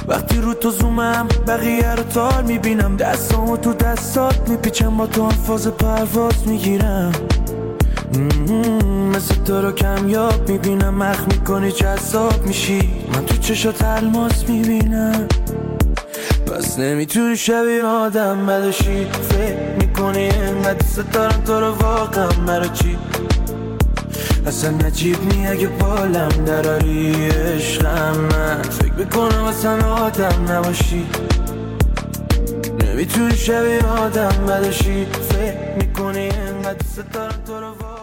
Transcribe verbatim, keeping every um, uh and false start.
وقتی رو تو زومم بقیه رو تار میبینم، دستامو تو دستات میپیچم، با تو هم فاز پرواز میگیرم. مثل تو رو کمیاب میبینم، مخ میکنی جذاب میشی، من تو چشات الماس میبینم. پس نمیتونی شبیه آدم بدشی، فکر میکنی اینقدر دوست دارم تو رو واقعا برا چی؟ اصلا نجیب نی اگه بالم دراری عشقم، من فکر میکنم اصلا آدم نباشی. نمیتونی شبیه آدم بدشی، فکر میکنی اینقدر دوست دارم تو رو واقعا